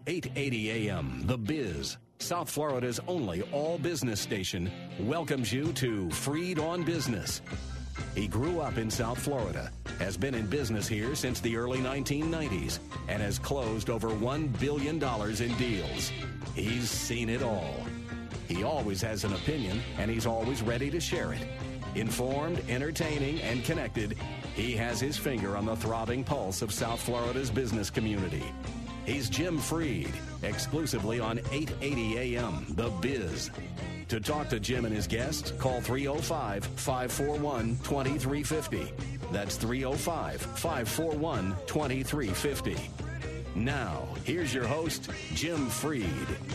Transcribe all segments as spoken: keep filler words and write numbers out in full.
eight eighty A M, The Biz, South Florida's only all-business station, welcomes you to Freed on Business. He grew up in South Florida, has been in business here since the early nineteen nineties, and has closed over one billion dollars in deals. He's seen it all. He always has an opinion, and he's always ready to share it. Informed, entertaining, and connected, he has his finger on the throbbing pulse of South Florida's business community. He's Jim Freed, exclusively on eight eighty A M, The Biz. To talk to Jim and his guests, call three oh five, five four one, two three five oh. That's three oh five, five four one, two three five oh. Now, here's your host, Jim Freed.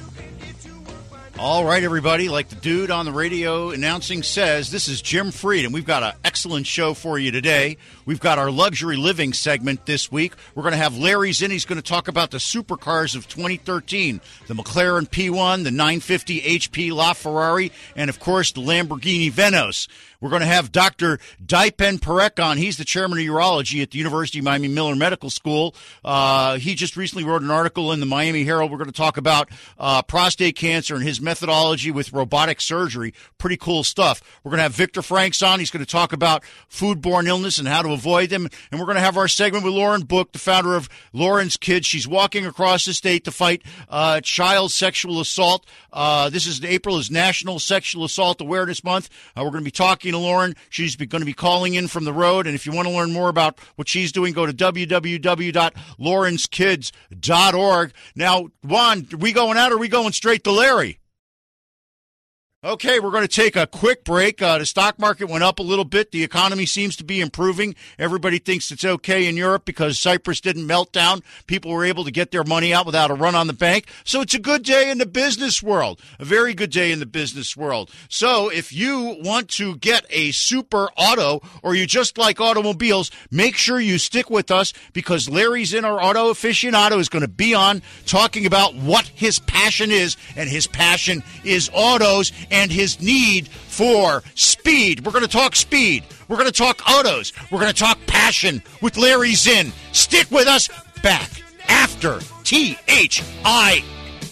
All right, everybody, like the dude on the radio announcing says, this is Jim Freed, and we've got an excellent show for you today. We've got our luxury living segment this week. We're going to have Larry Zinn. He's going to talk about the supercars of twenty thirteen, the McLaren P one, the nine fifty H P LaFerrari, and, of course, the Lamborghini Venos. We're going to have Doctor Daipen Parekh on. He's the chairman of urology at the University of Miami Miller Medical School. Uh, he just recently wrote an article in the Miami Herald. We're going to talk about uh, prostate cancer and his methodology with robotic surgery. Pretty cool stuff. We're going to have Victor Franks on. He's going to talk about foodborne illness and how to avoid them. And we're going to have our segment with Lauren Book, the founder of Lauren's Kids. She's walking across the state to fight uh, child sexual assault. Uh, this is April is National Sexual Assault Awareness Month. Uh, we're going to be talking to Lauren. She's going to be calling in from the road. And if you want to learn more about what she's doing, go to w w w dot lawrence kids dot org. Now, Juan, are we going out or are we going straight to Larry? Okay, we're going to take a quick break. Uh, the stock market went up a little bit. The economy seems to be improving. Everybody thinks it's okay in Europe because Cyprus didn't melt down. People were able to get their money out without a run on the bank. So it's a good day in the business world, a very good day in the business world. So if you want to get a super auto or you just like automobiles, make sure you stick with us because Larry's in our auto aficionado is going to be on talking about what his passion is, and his passion is autos and his need for speed. We're going to talk speed. We're going to talk autos. We're going to talk passion with Larry Zinn. Stick with us. Back after T H I.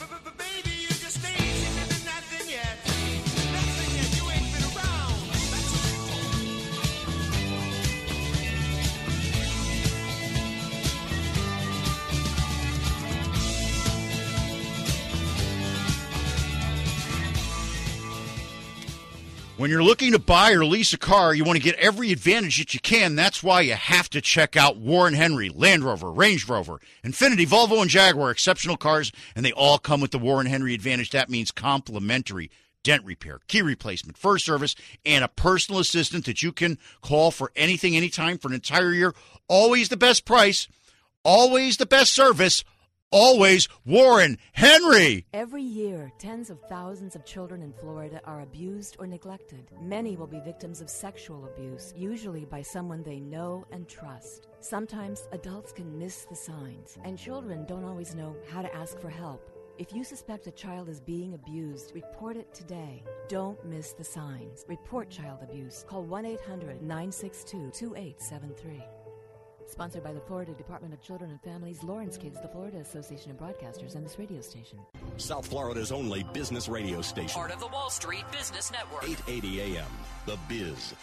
When you're looking to buy or lease a car, you want to get every advantage that you can. That's why you have to check out Warren Henry, Land Rover, Range Rover, Infiniti, Volvo, and Jaguar. Exceptional cars, and they all come with the Warren Henry advantage. That means complimentary dent repair, key replacement, first service, and a personal assistant that you can call for anything, anytime, for an entire year. Always the best price, always the best service. Always Warren Henry. Every year, tens of thousands of children in Florida are abused or neglected. Many will be victims of sexual abuse, usually by someone they know and trust. Sometimes adults can miss the signs, and children don't always know how to ask for help. If you suspect a child is being abused, report it today. Don't miss the signs. Report child abuse. Call one eight hundred, nine six two, two eight seven three. Sponsored by the Florida Department of Children and Families, Lauren's Kids, the Florida Association of Broadcasters, and this radio station. South Florida's only business radio station. Part of the Wall Street Business Network. eight eighty A M, The Biz.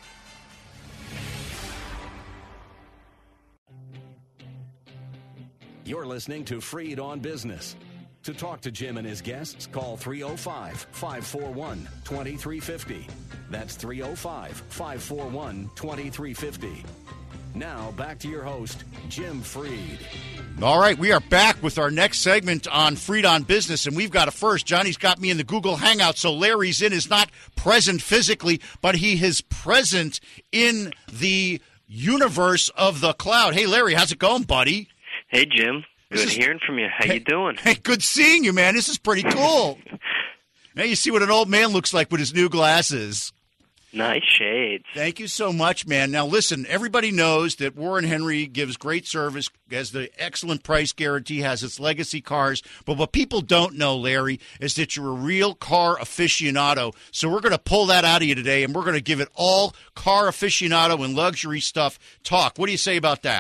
You're listening to Freed on Business. To talk to Jim and his guests, call three oh five, five four one, two three five oh. That's three oh five, five four one, two three five oh. Now, back to your host, Jim Freed. All right, we are back with our next segment on Freed on Business, and we've got a first. Johnny's got me in the Google Hangout, so Larry Zinn is not present physically, but he is present in the universe of the cloud. Hey, Larry, how's it going, buddy? Hey, Jim. Good is, hearing from you. How hey, you doing? Hey, good seeing you, man. This is pretty cool. Now you see what an old man looks like with his new glasses. Nice shades. Thank you so much, man. Now, listen, everybody knows that Warren Henry gives great service, has the excellent price guarantee, has its legacy cars. But what people don't know, Larry, is that you're a real car aficionado. So we're going to pull that out of you today, and we're going to give it all car aficionado and luxury stuff talk. What do you say about that?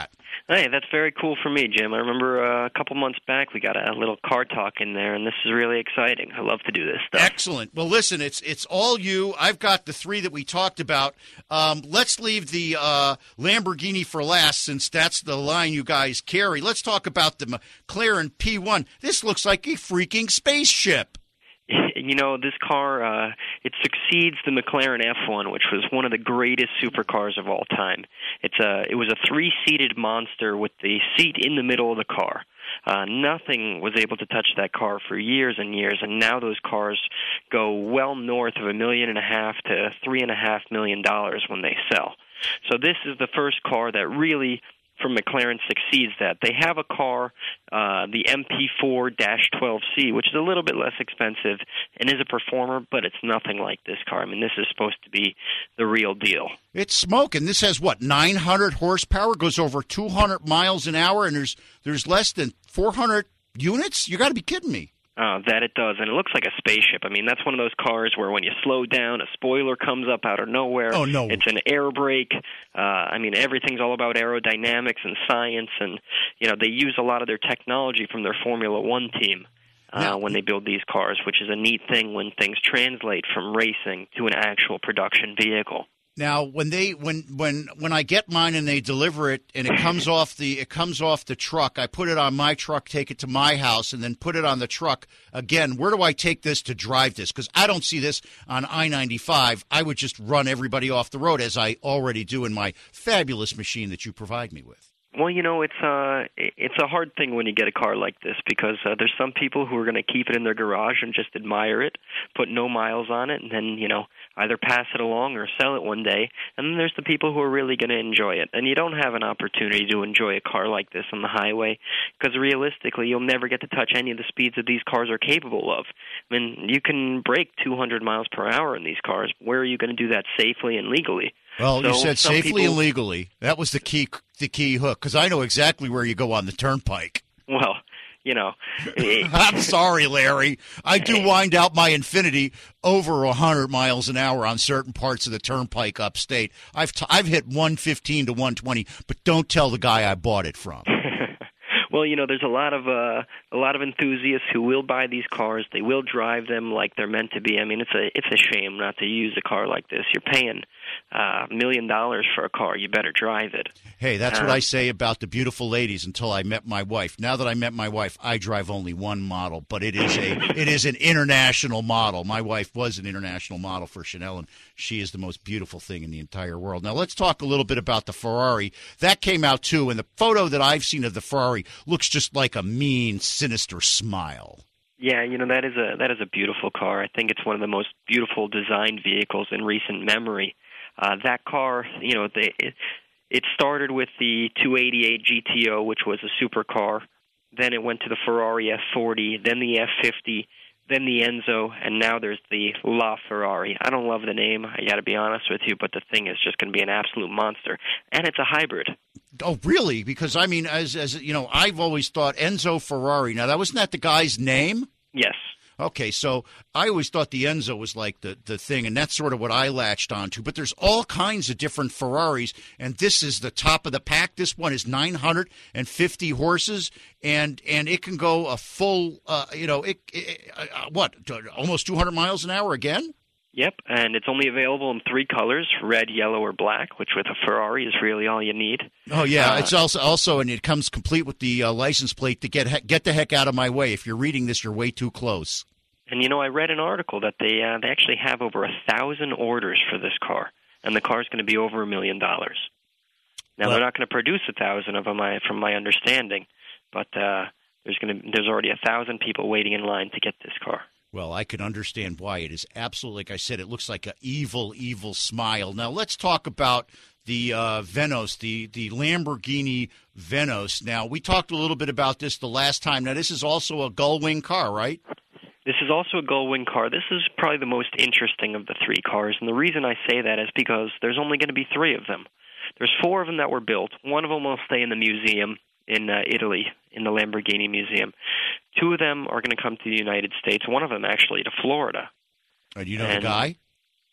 Hey, that's very cool for me, Jim. I remember uh, a couple months back we got a little car talk in there, and this is really exciting. I love to do this stuff. Excellent. Well, listen, it's it's all you. I've got the three that we talked about. Um, let's leave the uh, Lamborghini for last, since that's the line you guys carry. Let's talk about the McLaren P one. This looks like a freaking spaceship. You know, this car, uh, it succeeds the McLaren F one, which was one of the greatest supercars of all time. It's a, it was a three-seated monster with the seat in the middle of the car. Uh, nothing was able to touch that car for years and years, and now those cars go well north of a million and a half to three and a half million dollars when they sell. So this is the first car that really, from McLaren, succeeds that. They have a car, uh, the M P four twelve C, which is a little bit less expensive and is a performer, but it's nothing like this car. I mean, this is supposed to be the real deal. It's smoking. This has, what, nine hundred horsepower, goes over two hundred miles an hour, and there's there's less than four hundred units? You got to be kidding me. Uh, that it does, and it looks like a spaceship. I mean, that's one of those cars where when you slow down, a spoiler comes up out of nowhere. Oh, no. It's an air brake. Uh, I mean, everything's all about aerodynamics and science, and, you know, they use a lot of their technology from their Formula One team uh, now, when they build these cars, which is a neat thing when things translate from racing to an actual production vehicle. Now, when they when when when I get mine and they deliver it and it comes off the it comes off the truck, I put it on my truck, take it to my house, and then put it on the truck again. Where do I take this to drive this? Because I don't see this on I ninety-five. I would just run everybody off the road, as I already do in my fabulous machine that you provide me with. Well, you know, it's uh, it's a hard thing when you get a car like this, because uh, there's some people who are going to keep it in their garage and just admire it, put no miles on it, and then, you know, either pass it along or sell it one day. And then there's the people who are really going to enjoy it. And you don't have an opportunity to enjoy a car like this on the highway, because realistically, you'll never get to touch any of the speeds that these cars are capable of. I mean, you can break two hundred miles per hour in these cars. Where are you going to do that safely and legally? Well, so you said safely people, and legally. That was the key the key hook, because I know exactly where you go on the turnpike. Well, you know. It, I'm sorry, Larry. I do wind out my Infinity over one hundred miles an hour on certain parts of the turnpike upstate. I've t- I've hit one fifteen to one twenty, but don't tell the guy I bought it from. Well, you know, there's a lot of uh, a lot of enthusiasts who will buy these cars. They will drive them like they're meant to be. I mean, it's a it's a shame not to use a car like this. You're paying uh, a million dollars for a car. You better drive it. Hey, that's um, what I say about the beautiful ladies until I met my wife. Now that I met my wife, I drive only one model, but it is a it is an international model. My wife was an international model for Chanel, and she is the most beautiful thing in the entire world. Now, let's talk a little bit about the Ferrari. That came out, too, and the photo that I've seen of the Ferrari looks just like a mean, sinister smile. Yeah, you know, that is a that is a beautiful car. I think it's one of the most beautiful designed vehicles in recent memory. Uh, that car, you know, they, it, it started with the two eighty-eight G T O, which was a supercar. Then it went to the Ferrari F forty, then the F fifty, then the Enzo, and now there's the LaFerrari. I don't love the name, I got to be honest with you, but the thing is just going to be an absolute monster. And it's a hybrid. Oh, really? Because, I mean, as as you know, I've always thought Enzo Ferrari. Now, that wasn't that the guy's name? Yes. Okay, so I always thought the Enzo was like the, the thing, and that's sort of what I latched onto. But there's all kinds of different Ferraris, and this is the top of the pack. This one is nine hundred fifty horses, and and it can go a full, uh, you know, it, it uh, what, almost two hundred miles an hour again? Yep, and it's only available in three colors, red, yellow, or black, which with a Ferrari is really all you need. Oh, yeah, uh, it's also, also, and it comes complete with the uh, license plate to get, get the heck out of my way. If you're reading this, you're way too close. And, you know, I read an article that they uh, they actually have over a thousand orders for this car, and the car's going to be over a million dollars. Now, well, they're not going to produce a thousand of them, I, from my understanding, but uh, there's going to there's already a thousand people waiting in line to get this car. Well, I can understand why. It is absolutely, like I said, it looks like an evil, evil smile. Now, let's talk about the uh, Venos, the, the Lamborghini Venos. Now, we talked a little bit about this the last time. Now, this is also a gull-wing car, right? This is also a gull-wing car. This is probably the most interesting of the three cars, and the reason I say that is because there's only going to be three of them. There's four of them that were built. One of them will stay in the museum in uh, Italy, in the Lamborghini Museum. Two of them are going to come to the United States. One of them, actually, to Florida. Uh, do you know and, the guy?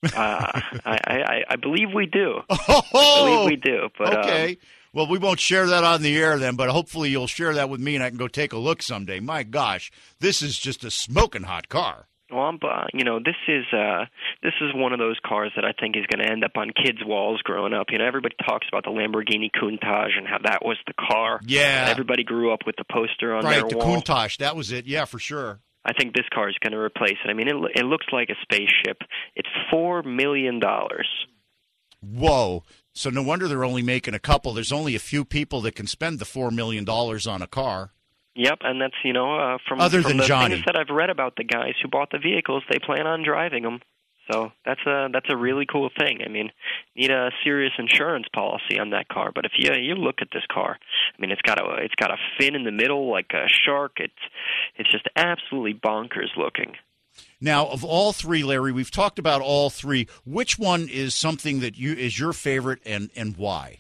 Uh, I, I, I believe we do. Oh, I believe we do. But, okay. Um, well, we won't share that on the air then, but hopefully you'll share that with me and I can go take a look someday. My gosh, this is just a smoking hot car. Well, I'm, uh, you know, this is uh, this is one of those cars that I think is going to end up on kids' walls growing up. You know, everybody talks about the Lamborghini Countach and how that was the car. Yeah. Everybody grew up with the poster on right, their the wall. Countach, that was it. Yeah, for sure. I think this car is going to replace it. I mean, it, it looks like a spaceship. It's four million dollars. Whoa. So no wonder they're only making a couple. There's only a few people that can spend the four million dollars on a car. Yep, and that's, you know, uh, from, Other from than the Johnny. things that I've read about the guys who bought the vehicles, they plan on driving them. So that's a that's a really cool thing. I mean, you need a serious insurance policy on that car. But if you you look at this car, I mean, it's got a it's got a fin in the middle like a shark. It's it's just absolutely bonkers looking. Now, of all three, Larry, we've talked about all three. Which one is something that you is your favorite, and and why?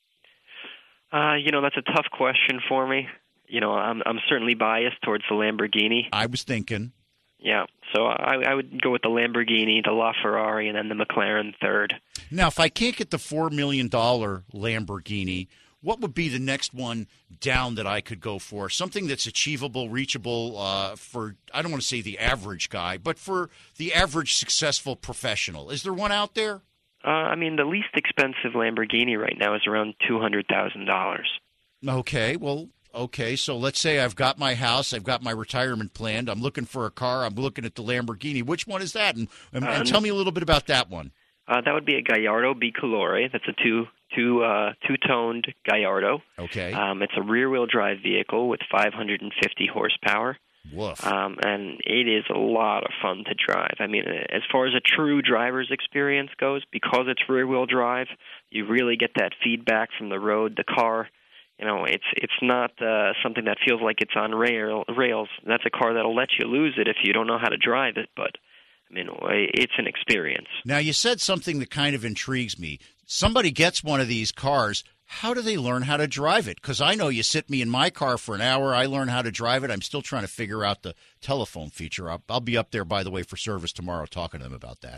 Uh, you know, that's a tough question for me. You know, I'm I'm certainly biased towards the Lamborghini. I was thinking. Yeah, so I, I would go with the Lamborghini, the LaFerrari, and then the McLaren third. Now, if I can't get the four million dollars Lamborghini, what would be the next one down that I could go for? Something that's achievable, reachable uh, for, I don't want to say the average guy, but for the average successful professional. Is there one out there? Uh, I mean, the least expensive Lamborghini right now is around two hundred thousand dollars. Okay, well, okay, so let's say I've got my house, I've got my retirement planned, I'm looking for a car, I'm looking at the Lamborghini. Which one is that? And, and, and Um, tell me a little bit about that one. Uh, that would be a Gallardo Bicolore. That's a two two uh, two-toned Gallardo. Okay. Um, it's a rear-wheel drive vehicle with five hundred fifty horsepower. Woof. Um, and it is a lot of fun to drive. I mean, as far as a true driver's experience goes, because it's rear-wheel drive, you really get that feedback from the road. The car, you know, it's it's not uh, something that feels like it's on rail, rails. That's a car that'll let you lose it if you don't know how to drive it, but I mean, it's an experience. Now, you said something that kind of intrigues me. Somebody gets one of these cars. How do they learn how to drive it? Because I know you sit me in my car for an hour. I learn how to drive it. I'm still trying to figure out the telephone feature. I'll, I'll be up there, by the way, for service tomorrow talking to them about that.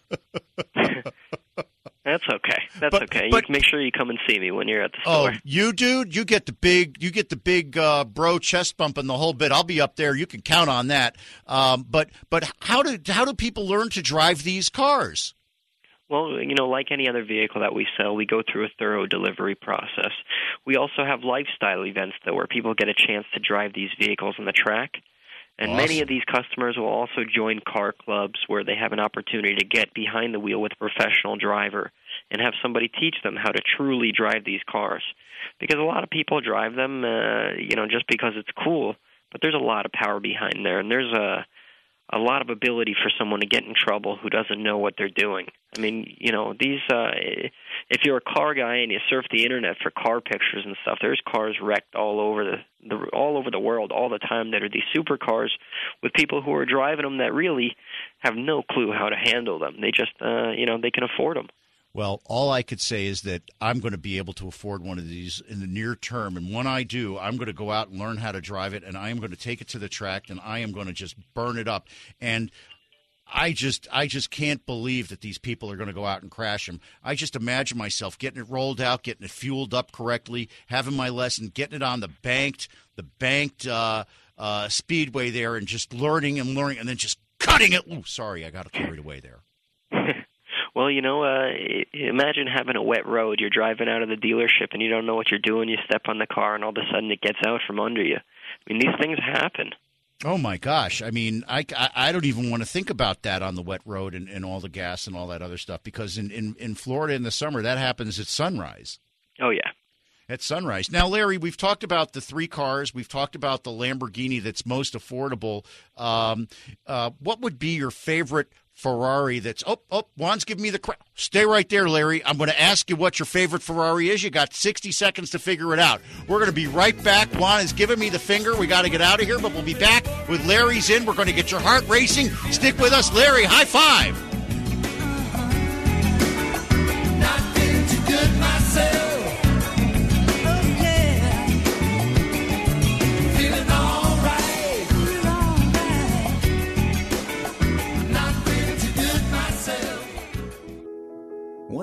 That's okay. That's But- okay. but- you make sure you come and see me when you're at the Oh, store. you dude, you get the big, you get the big uh, bro chest bump and the whole bit. I'll be up there. You can count on that. Um, but but how do how do people learn to drive these cars? Well, you know, like any other vehicle that we sell, we go through a thorough delivery process. We also have lifestyle events, though, where people get a chance to drive these vehicles on the track. And Awesome. many of these customers will also join car clubs where they have an opportunity to get behind the wheel with a professional driver and have somebody teach them how to truly drive these cars. Because a lot of people drive them, uh, you know, just because it's cool, but there's a lot of power behind there, and there's a a lot of ability for someone to get in trouble who doesn't know what they're doing. I mean, you know, these uh, if you're a car guy and you surf the internet for car pictures and stuff, there's cars wrecked all over the, the all over the world all the time that are these supercars with people who are driving them that really have no clue how to handle them. They just, uh, you know, they can afford them. Well, all I could say is that I'm going to be able to afford one of these in the near term. And when I do, I'm going to go out and learn how to drive it, and I am going to take it to the track, and I am going to just burn it up. And I just I just can't believe that these people are going to go out and crash them. I just imagine myself getting it rolled out, getting it fueled up correctly, having my lesson, getting it on the banked, the banked uh, uh, speedway there, and just learning and learning, and then just cutting it. Ooh, sorry, I got carried away there. Well, you know, uh, imagine having a wet road. You're driving out of the dealership and you don't know what you're doing. You step on the car and all of a sudden it gets out from under you. I mean, these things happen. Oh, my gosh. I mean, I, I, I don't even want to think about that on the wet road and, and all the gas and all that other stuff, because in, in, in Florida in the summer, that happens at sunrise. Oh, yeah. At sunrise. Now, Larry, we've talked about the three cars. We've talked about the Lamborghini that's most affordable. Um, uh, what would be your favorite Ferrari that's – oh, oh, Juan's giving me the crap. Stay right there, Larry. I'm going to ask you what your favorite Ferrari is. You got sixty seconds to figure it out. We're going to be right back. Juan is giving me the finger. We got to get out of here, but we'll be back with Larry's In. We're going to get your heart racing. Stick with us. Larry, high five. Not feeling too good myself.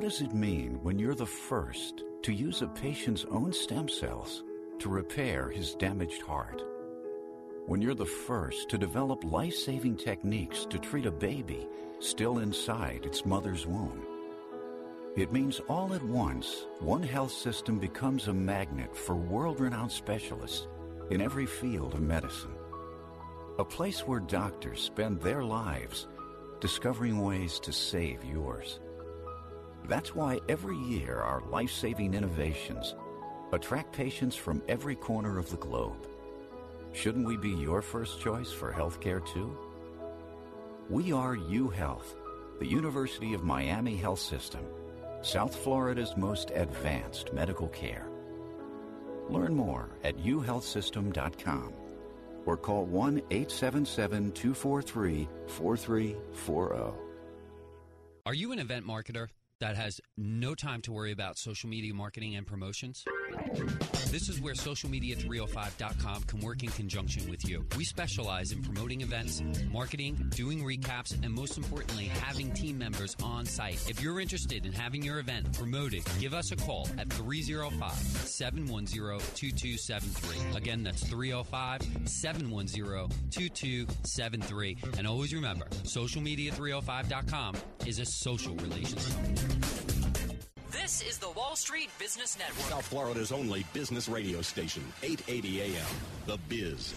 does it mean when you're the first to use a patient's own stem cells to repair his damaged heart? When you're the first to develop life-saving techniques to treat a baby still inside its mother's womb? It means all at once, one health system becomes a magnet for world-renowned specialists in every field of medicine. A place where doctors spend their lives discovering ways to save yours. That's why every year our life-saving innovations attract patients from every corner of the globe. Shouldn't we be your first choice for healthcare too? We are UHealth, the University of Miami Health System, South Florida's most advanced medical care. Learn more at u health system dot com or call one eight seven seven, two four three, four three four zero. Are you an event marketer that has no time to worry about social media marketing and promotions? This is where social media three oh five dot com can work in conjunction with you. We specialize in promoting events, marketing, doing recaps, and most importantly, having team members on site. If you're interested in having your event promoted, give us a call at three oh five, seven one zero, two two seven three. Again, that's three oh five, seven one zero, two two seven three. And always remember, social media three oh five dot com is a social relations company. This is the Wall Street Business Network. South Florida's only business radio station, eight eighty A M, The Biz.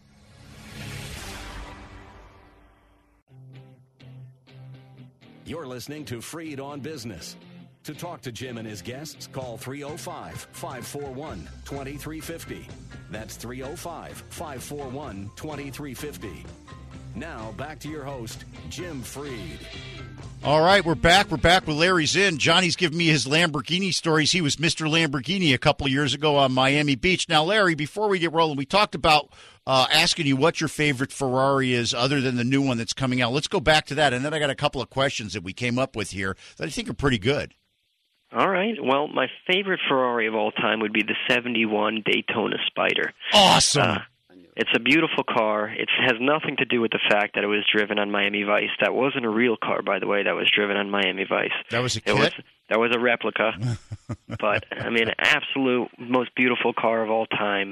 You're listening to Freed on Business. To talk to Jim and his guests, call three oh five, five four one, two three five oh. That's three oh five, five four one, two three five oh. Now, back to your host, Jim Freed. All right, we're back. We're back with Larry Zinn. Johnny's giving me his Lamborghini stories. He was Mister Lamborghini a couple of years ago on Miami Beach. Now, Larry, before we get rolling, we talked about uh, asking you what your favorite Ferrari is other than the new one that's coming out. Let's go back to that, and then I got a couple of questions that we came up with here that I think are pretty good. All right. Well, my favorite Ferrari of all time would be the seventy-one Daytona Spider. Awesome. Uh, It's a beautiful car. It has nothing to do with the fact that it was driven on Miami Vice. That wasn't a real car, by the way, that was driven on Miami Vice. That was a kit? It was, that was a replica. But, I mean, absolute most beautiful car of all time.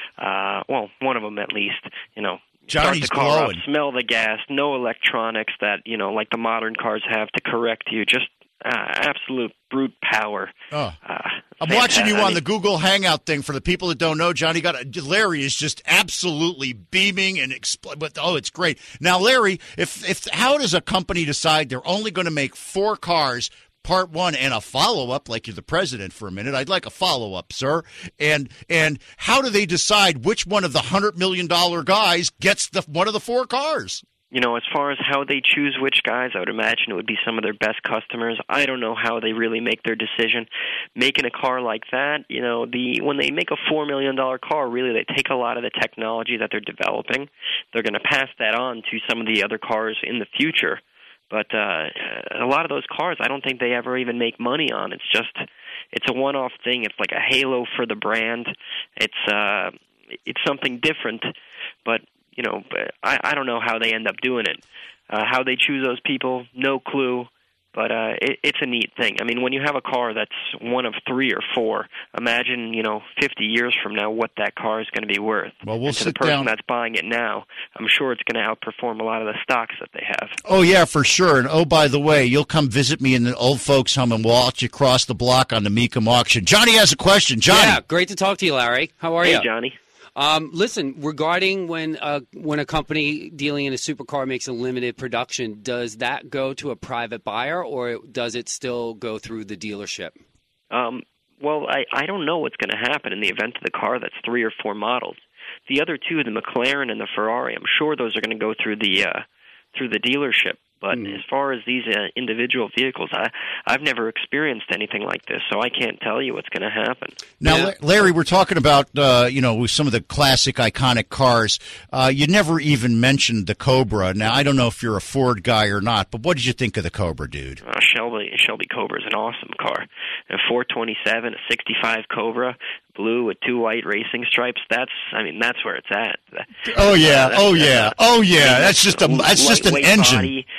Uh, well, one of them at least. You know, Johnny's start the car glowing. up, smell the gas, no electronics that, you know, like the modern cars have to correct you. Just uh, absolute brute power. Oh. Uh, I'm watching you I on mean, the Google Hangout thing. For the people that don't know, Johnny got a, Larry is just absolutely beaming and expl- but oh, it's great. Now, Larry, if if how does a company decide they're only going to make four cars, part one and a follow up? Like you're the president for a minute, I'd like a follow up, sir. And and how do they decide which one of the hundred million dollar guys gets the one of the four cars? You know, as far as how they choose which guys, I would imagine it would be some of their best customers. I don't know how they really make their decision. Making a car like that, you know, the when they make a four million dollars car, really they take a lot of the technology that they're developing. They're going to pass that on to some of the other cars in the future. But uh, a lot of those cars, I don't think they ever even make money on. It's just, it's a one-off thing. It's like a halo for the brand. It's uh, it's something different, but you know, I, I don't know how they end up doing it. Uh, how they choose those people, no clue. But uh, it, it's a neat thing. I mean, when you have a car that's one of three or four, imagine, you know, fifty years from now what that car is going to be worth. Well, we'll and to sit the person down. that's buying it now, I'm sure it's going to outperform a lot of the stocks that they have. Oh, yeah, for sure. And, oh, by the way, you'll come visit me in the old folks' home, and we'll watch you cross the block on the Mecum auction. Johnny has a question. Johnny. Yeah, great to talk to you, Larry. How are hey, you? Hey, Johnny. Um, listen, regarding when uh, when a company dealing in a supercar makes a limited production, does that go to a private buyer or does it still go through the dealership? Um, well, I, I don't know what's going to happen in the event of the car that's three or four models. The other two, the McLaren and the Ferrari, I'm sure those are going to go through the uh, through the dealership. But mm. as far as these uh, individual vehicles, I, I've never experienced anything like this, so I can't tell you what's going to happen. Now, Yeah. Larry, we're talking about, uh, you know, with some of the classic, iconic cars. Uh, you never even mentioned the Cobra. Now, I don't know if you're a Ford guy or not, but what did you think of the Cobra, dude? Uh, Shelby Shelby Cobra is an awesome car. A four twenty-seven, a sixty-five Cobra, blue with two white racing stripes. That's, I mean, that's where it's at. Oh, yeah. Uh, oh, that's, yeah. uh, oh, yeah. That's just a, that's just an lightweight engine. Body,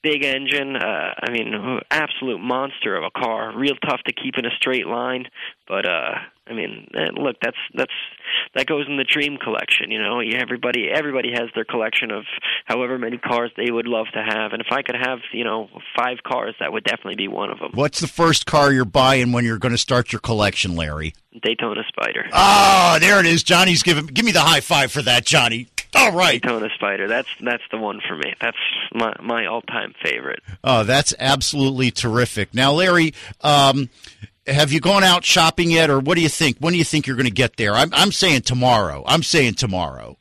big engine. Uh, I mean, absolute monster of a car. Real tough to keep in a straight line. But uh, I mean, look, that's that's that goes in the dream collection. You know, everybody everybody has their collection of however many cars they would love to have. And if I could have, you know, five cars, that would definitely be one of them. What's the first car you're buying when you're going to start your collection, Larry? Daytona Spider. Oh, there it is. Johnny's giving. Give me the high five for that, Johnny. All right. Daytona Spider. That's that's the one for me. That's my my all time favorite. Oh, that's absolutely terrific. Now, Larry, um, have you gone out shopping yet, or what do you think? When do you think you're going to get there? I'm I'm saying tomorrow. I'm saying tomorrow.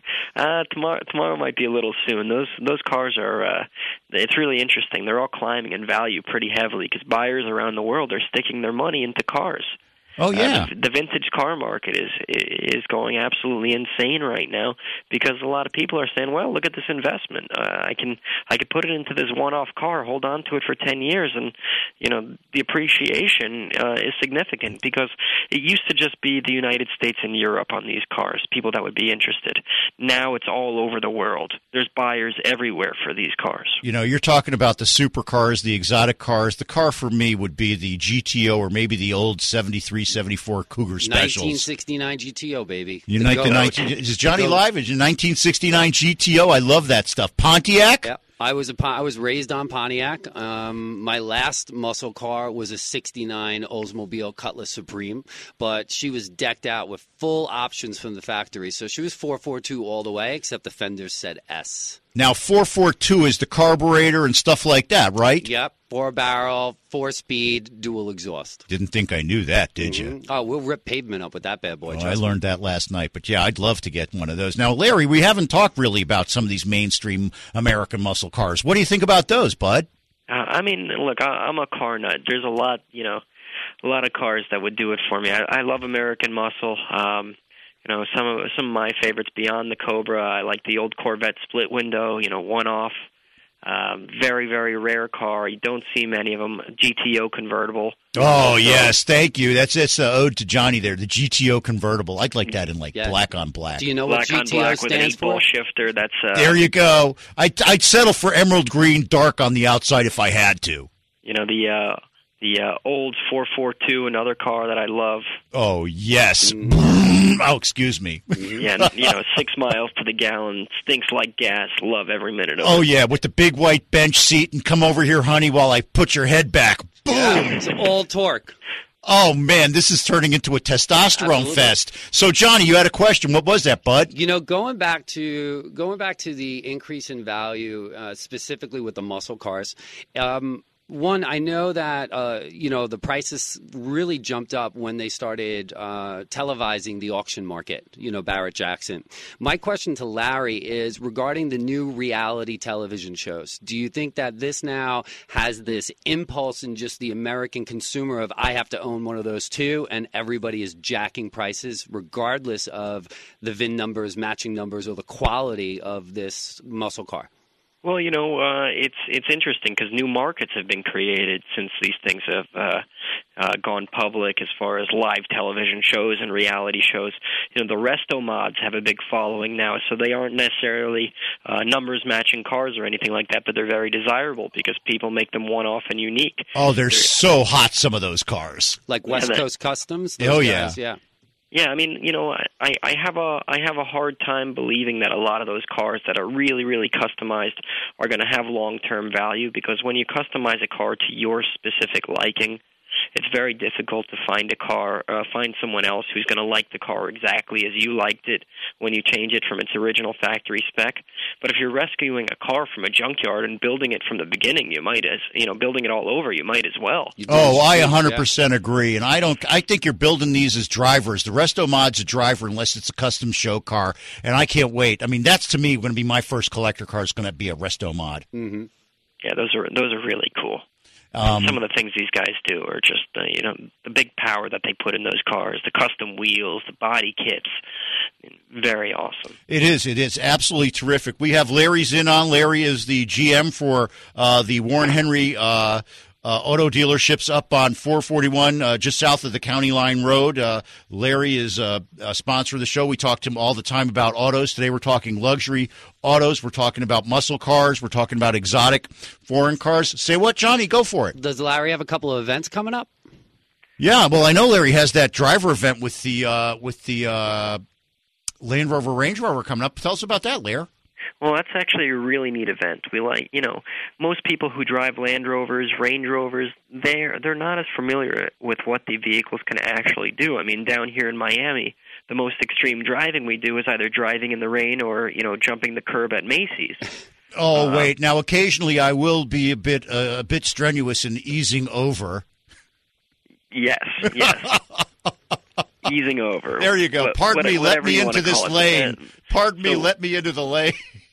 Uh, tomorrow, tomorrow might be a little soon. Those those cars are. Uh, it's really interesting. They're all climbing in value pretty heavily because buyers around the world are sticking their money into cars. Oh yeah, uh, the, the vintage car market is is going absolutely insane right now because a lot of people are saying, "Well, look at this investment. Uh, I can I could put it into this one-off car, hold on to it for ten years, and you know the appreciation uh, is significant because it used to just be the United States and Europe on these cars, people that would be interested. Now it's all over the world. There's buyers everywhere for these cars. You know, you're talking about the supercars, the exotic cars. The car for me would be the G T O or maybe the old seventy-three, seventy-four Cougar Specials. nineteen sixty-nine G T O, baby. You like the nineteen? Is Johnny live? Is it nineteen sixty-nine G T O? I love that stuff. Pontiac. Yep. I was a I was raised on Pontiac. Um, my last muscle car was a sixty-nine Oldsmobile Cutlass Supreme, but she was decked out with full options from the factory. So she was four forty-two all the way, except the fenders said S. Now, four forty-two is the carburetor and stuff like that, right? Yep. Four barrel, four speed, dual exhaust. Didn't think I knew that, did mm-hmm. you? Oh, we'll rip pavement up with that bad boy. Oh, I learned that last night. But, yeah, I'd love to get one of those. Now, Larry, we haven't talked really about some of these mainstream American muscle cars. What do you think about those, bud? Uh, I mean, look, I, I'm a car nut. There's a lot, you know, a lot of cars that would do it for me. I, I love American muscle. Um, you know, some of some of my favorites beyond the Cobra. I like the old Corvette split window. You know, one off. Um, very, very rare car. You don't see many of them. G T O convertible. Oh, so, yes. Thank you. That's it's an ode to Johnny there, the G T O convertible. I'd like that in, like, yeah. black on black. Do you know black what G T O on black stands with an eight-ball for? shifter. That's, uh, there you go. I, I'd settle for emerald green dark on the outside if I had to. You know, the uh, the uh, old four forty-two, another car that I love. Oh, yes. Mm. Oh, excuse me. Yeah, you know, six miles to the gallon, stinks like gas, love every minute of oh, it. Oh, yeah, with the big white bench seat, and come over here, honey, while I put your head back. Boom! Yeah, it's all torque. Oh, man, this is turning into a testosterone Absolutely. fest. So, Johnny, you had a question. What was that, bud? You know, going back to going back to the increase in value, uh, specifically with the muscle cars, um, one, I know that, uh, you know, the prices really jumped up when they started uh, televising the auction market, you know, Barrett-Jackson. My question to Larry is regarding the new reality television shows. Do you think that this now has this impulse in just the American consumer of, I have to own one of those too, and everybody is jacking prices regardless of the V I N numbers, matching numbers, or the quality of this muscle car? Well, you know, uh, it's it's interesting because new markets have been created since these things have uh, uh, gone public as far as live television shows and reality shows. You know, the resto mods have a big following now, so they aren't necessarily uh, numbers matching cars or anything like that, but they're very desirable because people make them one-off and unique. Oh, they're, they're so hot, some of those cars. Like West yeah, Coast Customs? Oh, yeah. Guys, yeah. Yeah, I mean, you know, I, I have a I have a hard time believing that a lot of those cars that are really, really customized are going to have long-term value because when you customize a car to your specific liking, it's very difficult to find a car, uh, find someone else who's going to like the car exactly as you liked it when you change it from its original factory spec. But if you're rescuing a car from a junkyard and building it from the beginning, you might as you know, building it all over, you might as well. Oh, I one hundred percent agree, and I don't. I think you're building these as drivers. The Resto Mod's a driver unless it's a custom show car, and I can't wait. I mean, that's to me going to be my first collector car is going to be a Resto Mod. Mm-hmm. Yeah, those are those are really cool. Um, Some of the things these guys do are just, uh, you know, the big power that they put in those cars, the custom wheels, the body kits, very awesome. It is. It is absolutely terrific. We have Larry's in on. Larry is the G M for uh, the Warren Henry uh, uh, auto dealerships up on four forty-one, uh, just south of the County Line Road. Uh, Larry is uh, a sponsor of the show. We talk to him all the time about autos. Today we're talking luxury autos. We're talking about muscle cars. We're talking about exotic foreign cars. Say what, Johnny? Go for it. Does Larry have a couple of events coming up? Yeah, well, I know Larry has that driver event with the uh, with the uh, Land Rover Range Rover coming up. Tell us about that, Larry. Well, that's actually a really neat event. We like, you know, most people who drive Land Rovers, Range Rovers, they're they're not as familiar with what the vehicles can actually do. I mean, down here in Miami, the most extreme driving we do is either driving in the rain or, you know, jumping the curb at Macy's. Oh, uh, wait. Now, occasionally I will be a bit uh, a bit strenuous in easing over. Yes, yes. Easing over. There you go. What, Pardon what, me, let me into this it. lane. Pardon me, So, let me into the lane.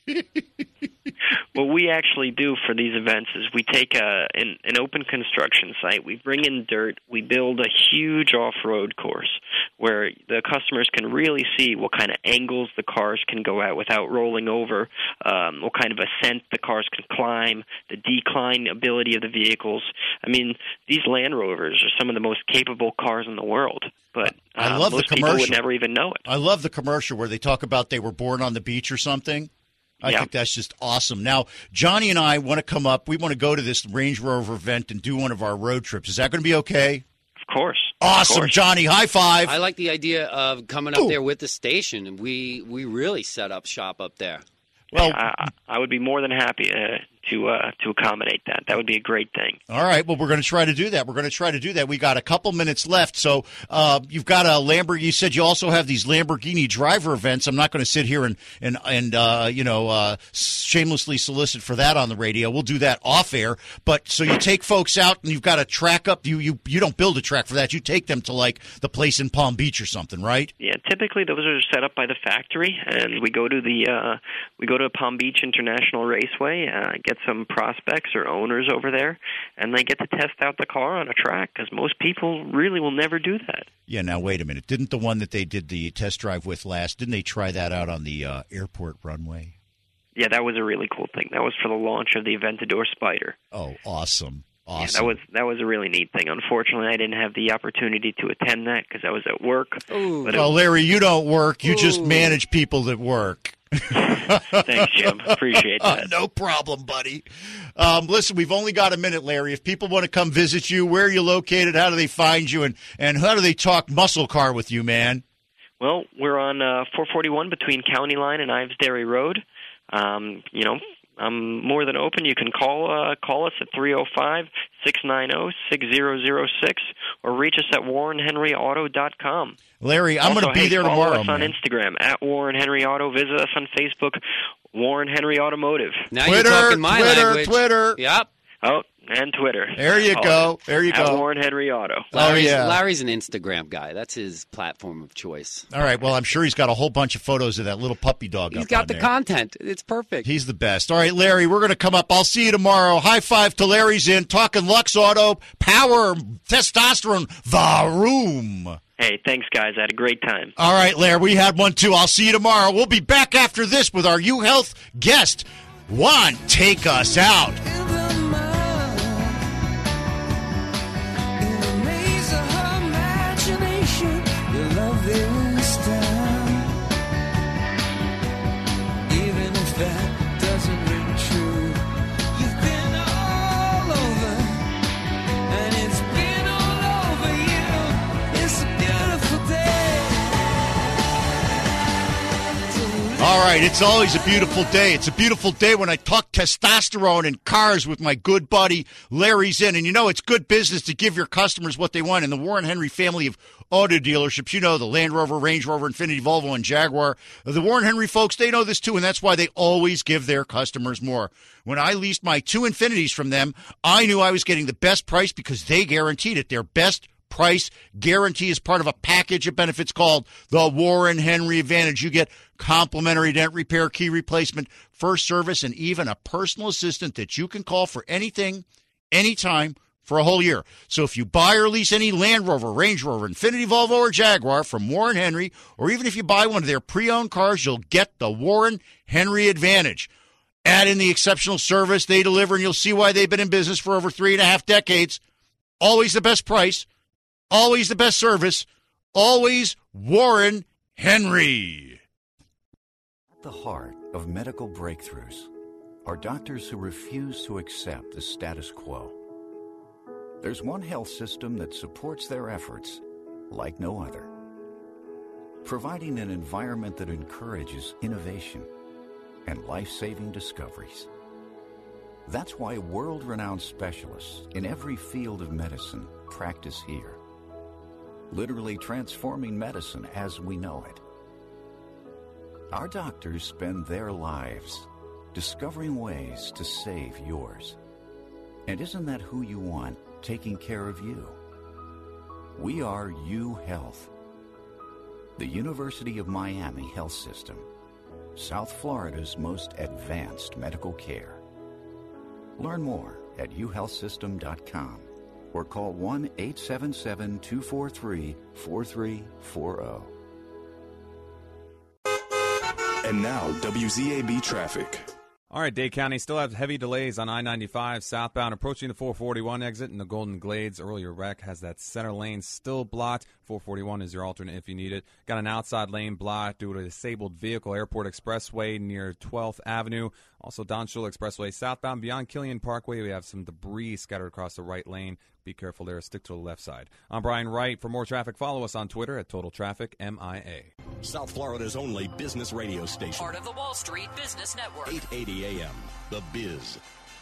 what we actually do for these events is we take a, an, an open construction site, we bring in dirt, we build a huge off-road course where the customers can really see what kind of angles the cars can go at without rolling over, um, what kind of ascent the cars can climb, the decline ability of the vehicles. I mean, these Land Rovers are some of the most capable cars in the world. But uh, I love most the people commercial. would never even know it. I love the commercial where they talk about they were born on the beach or something. I yeah. think that's just awesome. Now, Johnny and I want to come up. We want to go to this Range Rover event and do one of our road trips. Is that going to be okay? Of course. Awesome, of course. Johnny. High five. I like the idea of coming up Ooh. there with the station, and we, we really set up shop up there. Well, I, I would be more than happy uh, to uh, to accommodate that. That would be a great thing. All right. Well, we're going to try to do that. We're going to try to do that. We got a couple minutes left. So uh, you've got a Lamborghini. You said you also have these Lamborghini driver events. I'm not going to sit here and and and uh, you know uh, shamelessly solicit for that on the radio. We'll do that off air. But so you take folks out and you've got a track up. You you you don't build a track for that. You take them to like the place in Palm Beach or something, right? Yeah. Typically, those are set up by the factory, and we go to the uh, we go to Palm Beach International Raceway, uh, get some prospects or owners over there, and they get to test out the car on a track because most people really will never do that. Yeah, now wait a minute. Didn't the one that they did the test drive with last, didn't they try that out on the uh, airport runway? Yeah, that was a really cool thing. That was for the launch of the Aventador Spider. Oh, awesome. Awesome. Yeah, that was that was a really neat thing. Unfortunately, I didn't have the opportunity to attend that because I was at work. Ooh. But well, it, Larry, you don't work. You Ooh. just manage people that work. Thanks, Jim. Appreciate that. Uh, no problem, buddy. Um, listen, we've only got a minute, Larry. If people want to come visit you, where are you located? How do they find you? And, and how do they talk muscle car with you, man? Well, we're on uh, four forty-one between County Line and Ives Dairy Road. Um, you know, I'm more than open. You can call uh, call us at three oh five, six nine zero, six zero zero six or reach us at warren henry auto dot com. Larry, I'm going to be hey, there follow tomorrow, us on man. Instagram, at Warren Henry Auto. Visit us on Facebook, Warren Henry Automotive. Now Twitter, you're talking my Twitter, language. Twitter. Yep. Oh, and Twitter. There you Follow go. us There you at go. Warren Henry Auto. Larry's, yeah. Larry's an Instagram guy. That's his platform of choice. All right, well, I'm sure he's got a whole bunch of photos of that little puppy dog He's up got on the there. content. It's perfect. He's the best. All right, Larry, we're going to come up. I'll see you tomorrow. High five to Larry's in. Talking Lux Auto, power, testosterone, varoom. Hey, thanks, guys. I had a great time. All right, Larry, we had one too. I'll see you tomorrow. We'll be back after this with our U-Health guest. Juan, take us out. All right, it's always a beautiful day. It's a beautiful day when I talk testosterone and cars with my good buddy Larry Zinn. And you know, it's good business to give your customers what they want. In the Warren Henry family of auto dealerships, you know, the Land Rover, Range Rover, Infiniti, Volvo, and Jaguar. The Warren Henry folks, they know this too, and that's why they always give their customers more. When I leased my two Infinitis from them, I knew I was getting the best price because they guaranteed it. Their best price guarantee is part of a package of benefits called the Warren Henry Advantage. You get complimentary dent repair, key replacement, first service, and even a personal assistant that you can call for anything, anytime, for a whole year. So if you buy or lease any Land Rover, Range Rover, Infiniti, Volvo, or Jaguar from Warren Henry, or even if you buy one of their pre-owned cars, you'll get the Warren Henry Advantage. Add in the exceptional service they deliver, and you'll see why they've been in business for over three and a half decades. Always the best price, always the best service, always Warren Henry. At the heart of medical breakthroughs are doctors who refuse to accept the status quo. There's one health system that supports their efforts like no other, providing an environment that encourages innovation and life-saving discoveries. That's why world-renowned specialists in every field of medicine practice here, literally transforming medicine as we know it. Our doctors spend their lives discovering ways to save yours. And isn't that who you want taking care of you? We are U Health, the University of Miami Health System, South Florida's most advanced medical care. Learn more at u health system dot com or call one eight seven seven, two four three, four three four zero. And now, W Z A B traffic. All right, Dade County still has heavy delays on I ninety-five southbound approaching the four forty-one exit in the Golden Glades. Earlier wreck has that center lane still blocked. four forty-one is your alternate if you need it. Got an outside lane blocked due to a disabled vehicle. Airport Expressway near twelfth Avenue. Also, Don Shula Expressway southbound beyond Killian Parkway. We have some debris scattered across the right lane. Be careful there. Stick to the left side. I'm Brian Wright. For more traffic, follow us on Twitter at Total Traffic M I A. South Florida's only business radio station. Part of the Wall Street Business Network. eight eighty A M. The Biz.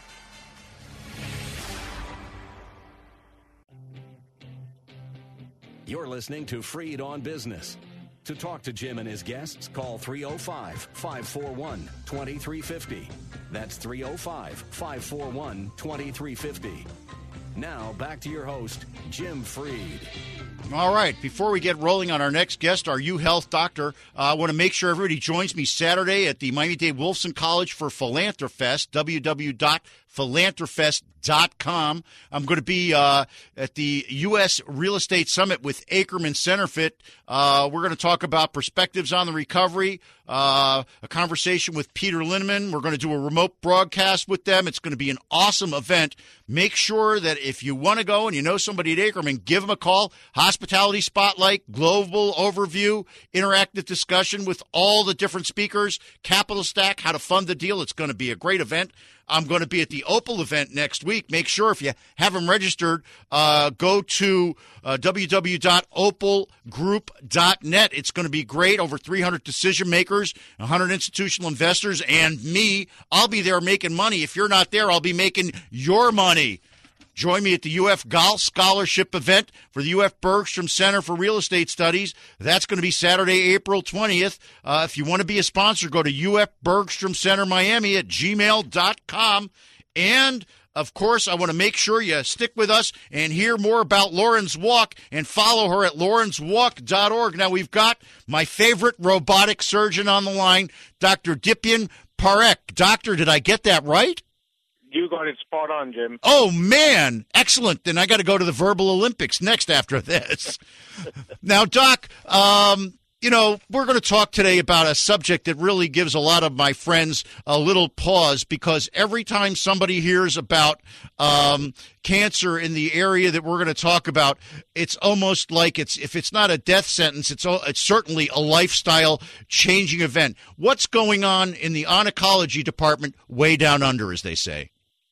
You're listening to Freed on Business. To talk to Jim and his guests, call three oh five, five four one, two three five oh. That's three oh five, five four one, two three five oh. Now, back to your host, Jim Freed. All right, before we get rolling on our next guest, our U Health doctor, uh, I want to make sure everybody joins me Saturday at the Miami-Dade Wolfson College for Philanthrofest, w w w dot philanthrofest dot com. I'm going to be uh, at the U S Real Estate Summit with Ackerman Centerfit. Uh, we're going to talk about perspectives on the recovery, uh, a conversation with Peter Linneman. We're going to do a remote broadcast with them. It's going to be an awesome event. Make sure that if you want to go and you know somebody at Ackerman, give them a call. Hospitality Spotlight, global overview, interactive discussion with all the different speakers, capital stack, how to fund the deal. It's going to be a great event. I'm going to be at the Opal event next week. Make sure if you haven't registered, uh, go to uh, w w w dot opal group dot net. It's going to be great. Over three hundred decision makers, one hundred institutional investors, and me. I'll be there making money. If you're not there, I'll be making your money. Join me at the U F Golf Scholarship event for the U F Bergstrom Center for Real Estate Studies. That's going to be Saturday, April twentieth. Uh, if you want to be a sponsor, go to U F Bergstrom Center Miami at gmail dot com. And, of course, I want to make sure you stick with us and hear more about Lauren's Walk and follow her at laurens walk dot org. Now, we've got my favorite robotic surgeon on the line, Doctor Dipyan Parekh. Doctor, did I get that right? You got it spot on, Jim. Oh, man. Excellent. Then I got to go to the Verbal Olympics next after this. Now, Doc, um, you know, we're going to talk today about a subject that really gives a lot of my friends a little pause, because every time somebody hears about um, cancer in the area that we're going to talk about, it's almost like it's, if it's not a death sentence, it's, it's certainly a lifestyle-changing event. What's going on in the oncology department way down under, as they say?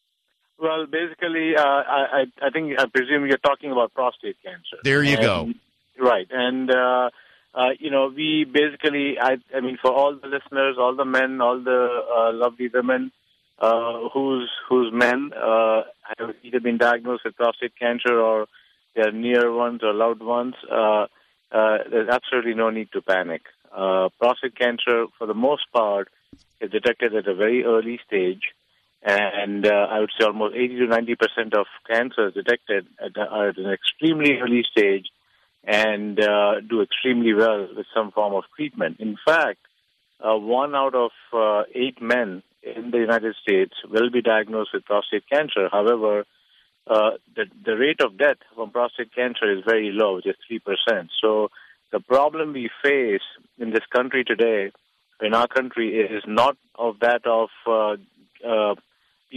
Well, basically, uh, I, I think, I presume you're talking about prostate cancer. There you and, go. Right. And, uh, uh, you know, we basically, I, I mean, for all the listeners, all the men, all the uh, lovely women uh, whose whose men uh, have either been diagnosed with prostate cancer or their near ones or loved ones, uh, uh, there's absolutely no need to panic. Uh, prostate cancer, for the most part, is detected at a very early stage. And uh, I would say almost eighty to ninety percent of cancers detected at, are at an extremely early stage and uh, do extremely well with some form of treatment. In fact, uh, one out of uh, eight men in the United States will be diagnosed with prostate cancer. However, uh, the, the rate of death from prostate cancer is very low, just three percent. So the problem we face in this country today, in our country, is not of that of uh,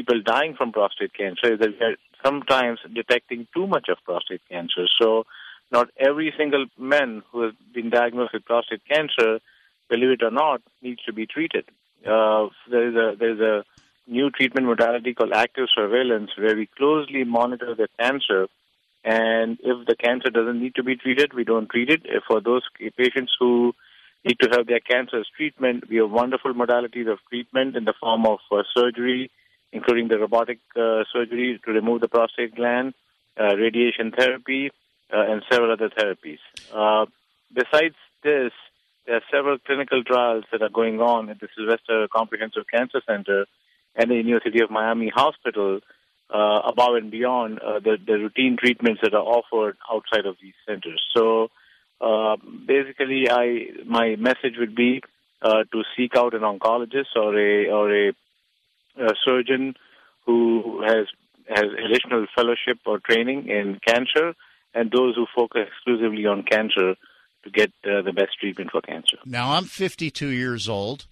people dying from prostate cancer is that we are sometimes detecting too much of prostate cancer. So not every single man who has been diagnosed with prostate cancer, believe it or not, needs to be treated. Uh, there is a there is a new treatment modality called active surveillance where we closely monitor the cancer, and if the cancer doesn't need to be treated, we don't treat it. If for those patients who need to have their cancer's treatment, we have wonderful modalities of treatment in the form of uh, surgery, including the robotic uh, surgery to remove the prostate gland, uh, radiation therapy, uh, and several other therapies. Uh, besides this, there are several clinical trials that are going on at the Sylvester Comprehensive Cancer Center and the University of Miami Hospital uh, above and beyond uh, the, the routine treatments that are offered outside of these centers. So uh, basically, I my message would be uh, to seek out an oncologist or a or a, a surgeon who has has additional fellowship or training in cancer, and those who focus exclusively on cancer to get uh, the best treatment for cancer. Now, I'm fifty-two years old,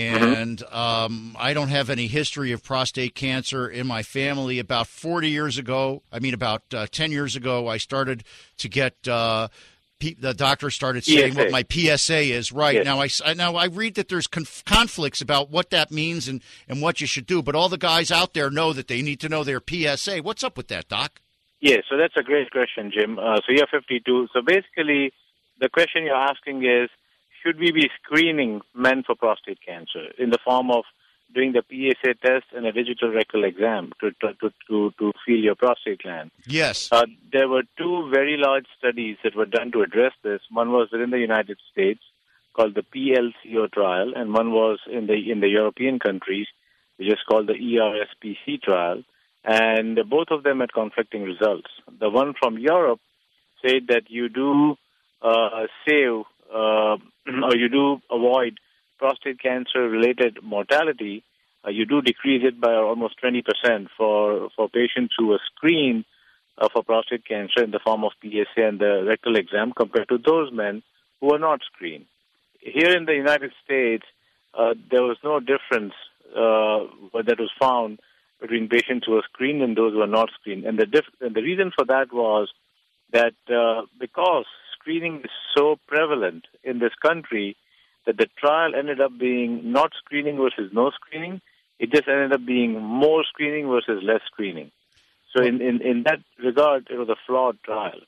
and mm-hmm. um, I don't have any history of prostate cancer in my family. About forty years ago, I mean about uh, ten years ago, I started to get uh, P- the doctor started saying P S A. What my P S A is. Right. Yes. Now, I, I, now I read that there's conf- conflicts about what that means and, and what you should do, but all the guys out there know that they need to know their P S A. What's up with that, Doc? Yeah, so that's a great question, Jim. Uh, so you're fifty-two. So basically, the question you're asking is, should we be screening men for prostate cancer in the form of doing the P S A test and a digital rectal exam to to to, to feel your prostate gland? Yes. Uh, there were two very large studies that were done to address this. One was within the United States called the P L C O trial, and one was in the in the European countries, which is called the E R S P C trial. And both of them had conflicting results. The one from Europe said that you do uh, save uh, or you do avoid prostate cancer-related mortality. Uh, you do decrease it by almost twenty percent for, for patients who were screened uh, for prostate cancer in the form of P S A and the rectal exam compared to those men who were not screened. Here in the United States, uh, there was no difference uh, that was found between patients who were screened and those who were not screened. And the diff- and the reason for that was that uh, because screening is so prevalent in this country, that the trial ended up being not screening versus no screening. It just ended up being more screening versus less screening. So in, in, in that regard, it was a flawed trial.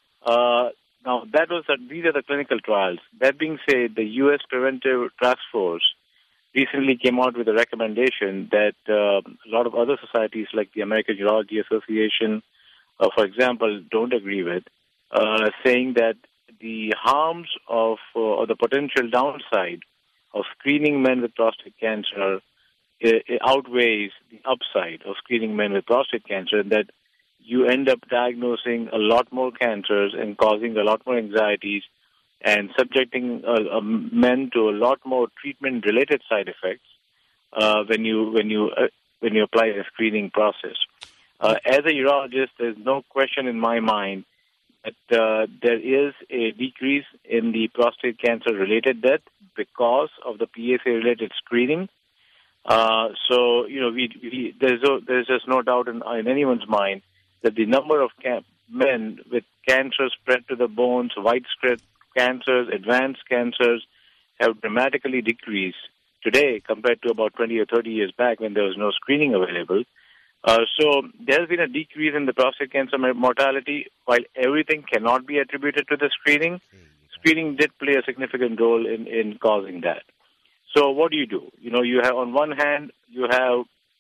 Uh, now, that was a, these are the clinical trials. That being said, the U S Preventive Task Force recently came out with a recommendation that uh, a lot of other societies like the American Urology Association, uh, for example, don't agree with, uh, saying that the harms of uh, or the potential downside of screening men with prostate cancer uh, outweighs the upside of screening men with prostate cancer, and that you end up diagnosing a lot more cancers and causing a lot more anxieties and subjecting uh, uh, men to a lot more treatment-related side effects uh, when you when you uh, when you apply a screening process. Uh, as a urologist, there's no question in my mind that uh, there is a decrease in the prostate cancer-related death because of the P S A-related screening. Uh, so, you know, we, we, there's no, there's just no doubt in, in anyone's mind that the number of ca- men with cancer spread to the bones, widespread cancers, advanced cancers, have dramatically decreased today compared to about twenty or thirty years back when there was no screening available. Uh, so there has been a decrease in the prostate cancer mortality. While everything cannot be attributed to the screening, screening did play a significant role in, in causing that. So what do you do? You know, you have on one hand, you have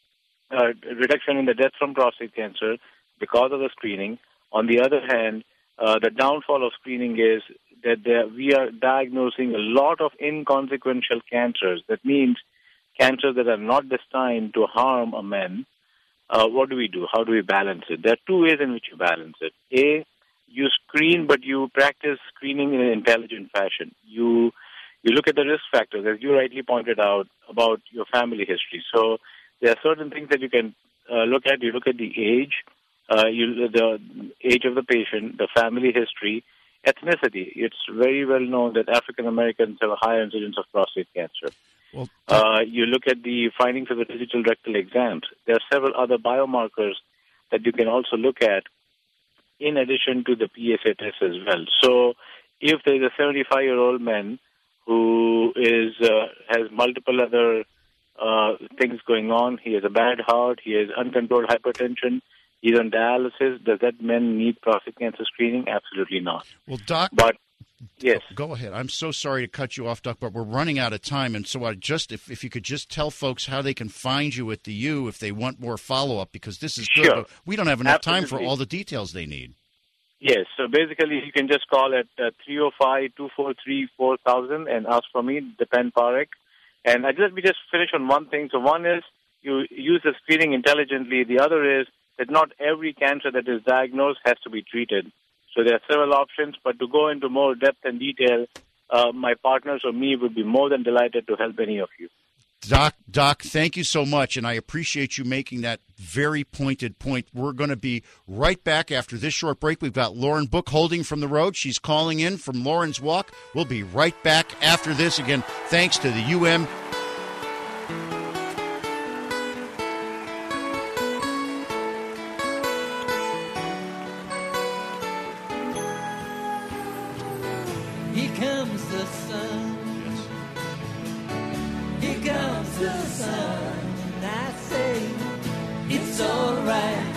a reduction in the death from prostate cancer because of the screening. On the other hand, uh, the downfall of screening is that there, we are diagnosing a lot of inconsequential cancers. That means cancers that are not destined to harm a man. Uh, what do we do? How do we balance it? There are two ways in which you balance it. A, you screen, but you practice screening in an intelligent fashion. You you look at the risk factors, as you rightly pointed out, about your family history. So there are certain things that you can uh, look at. You look at the age, uh, you the age of the patient, the family history, ethnicity. It's very well known that African Americans have a higher incidence of prostate cancer. Well, uh, you look at the findings of the digital rectal exams. There are several other biomarkers that you can also look at in addition to the P S A test as well. So if there's a seventy-five-year-old man who is uh, has multiple other uh, things going on, he has a bad heart, he has uncontrolled hypertension, he's on dialysis, does that man need prostate cancer screening? Absolutely not. Well, Doc, but yes, go ahead. I'm so sorry to cut you off, Doc, but we're running out of time, and so I just if, if you could just tell folks how they can find you at the U if they want more follow-up, because this is good. Sure. But we don't have enough time for Absolutely. all the details they need. Yes, so basically you can just call at uh, three oh five, two four three, four thousand and ask for me, Dipen Parekh. And I just, let me just finish on one thing. So one is you use the screening intelligently. The other is that not every cancer that is diagnosed has to be treated. So there are several options, but to go into more depth and detail, uh, my partners or me would be more than delighted to help any of you. Doc, Doc, thank you so much, and I appreciate you making that very pointed point. We're going to be right back after this short break. We've got Lauren Book holding from the road. She's calling in from Lauren's Walk. We'll be right back after this. Again, thanks to the U M. Here comes the sun. Here comes the sun. I say it's all right.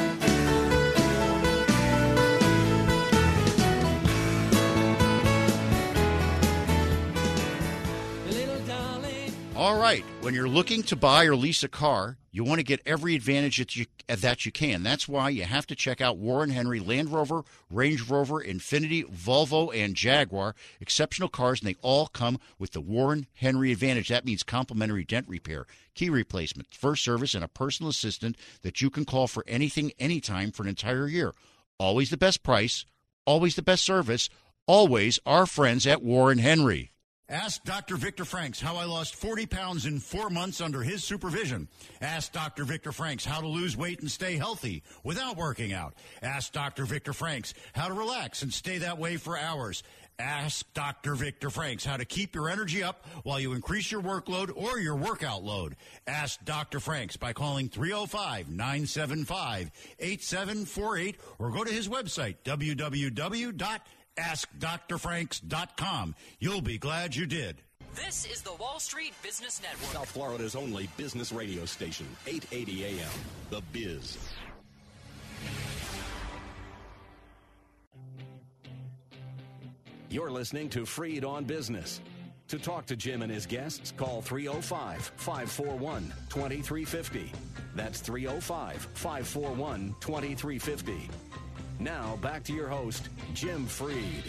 Little darling. All right, when you're looking to buy or lease a car, you want to get every advantage that you, that you can. That's why you have to check out Warren Henry Land Rover, Range Rover, Infiniti, Volvo, and Jaguar. Exceptional cars, and they all come with the Warren Henry Advantage. That means complimentary dent repair, key replacement, first service, and a personal assistant that you can call for anything, anytime for an entire year. Always the best price, always the best service, always our friends at Warren Henry. Ask Doctor Victor Franks how I lost forty pounds in four months under his supervision. Ask Doctor Victor Franks how to lose weight and stay healthy without working out. Ask Doctor Victor Franks how to relax and stay that way for hours. Ask Doctor Victor Franks how to keep your energy up while you increase your workload or your workout load. Ask Doctor Franks by calling three oh five, nine seven five, eight seven four eight or go to his website, w w w dot ask dr franks dot com. You'll be glad you did. This is the Wall Street Business Network. South Florida's only business radio station, eight eighty A M, The Biz. You're listening to Freed on Business. To talk to Jim and his guests, call three oh five, five four one, two three five oh. That's three oh five, five four one, two three five oh. Now, back to your host, Jim Freed.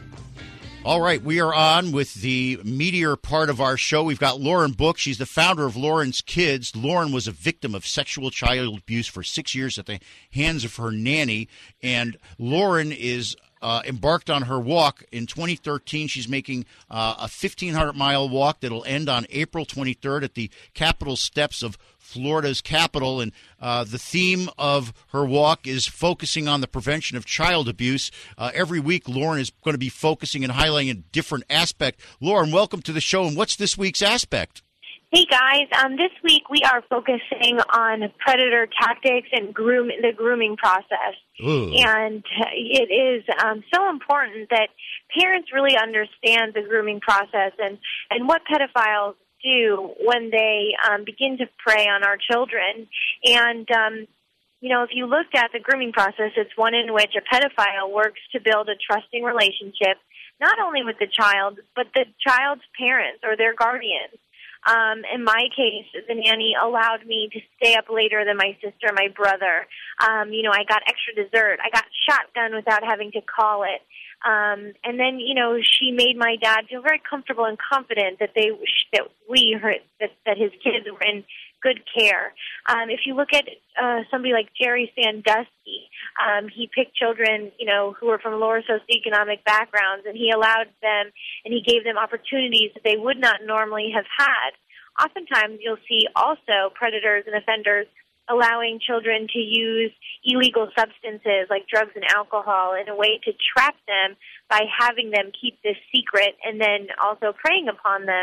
All right, we are on with the meatier part of our show. We've got Lauren Book. She's the founder of Lauren's Kids. Lauren was a victim of sexual child abuse for six years at the hands of her nanny, and Lauren is uh, embarked on her walk in twenty thirteen. She's making uh, a fifteen hundred mile walk that'll end on April twenty-third at the Capitol steps of Florida's capital, and uh, the theme of her walk is focusing on the prevention of child abuse. Uh, every week, Lauren is going to be focusing and highlighting a different aspect. Lauren, welcome to the show, and what's this week's aspect? Hey, guys. Um, this week, we are focusing on predator tactics and groom the grooming process. Ooh. And it is um, so important that parents really understand the grooming process and, and what pedophiles do when they um, begin to prey on our children. And, um, you know, if you looked at the grooming process, it's one in which a pedophile works to build a trusting relationship, not only with the child, but the child's parents or their guardians. Um, in my case, the nanny allowed me to stay up later than my sister, my brother. Um, you know, I got extra dessert. I got shotgun without having to call it. Um, and then, you know, she made my dad feel very comfortable and confident that they, that we, her, that, that his kids were in good care. Um, if you look at uh, somebody like Jerry Sandusky, um, he picked children, you know, who were from lower socioeconomic backgrounds, and he allowed them and he gave them opportunities that they would not normally have had. Oftentimes, you'll see also predators and offenders allowing children to use illegal substances like drugs and alcohol in a way to trap them by having them keep this secret and then also preying upon them.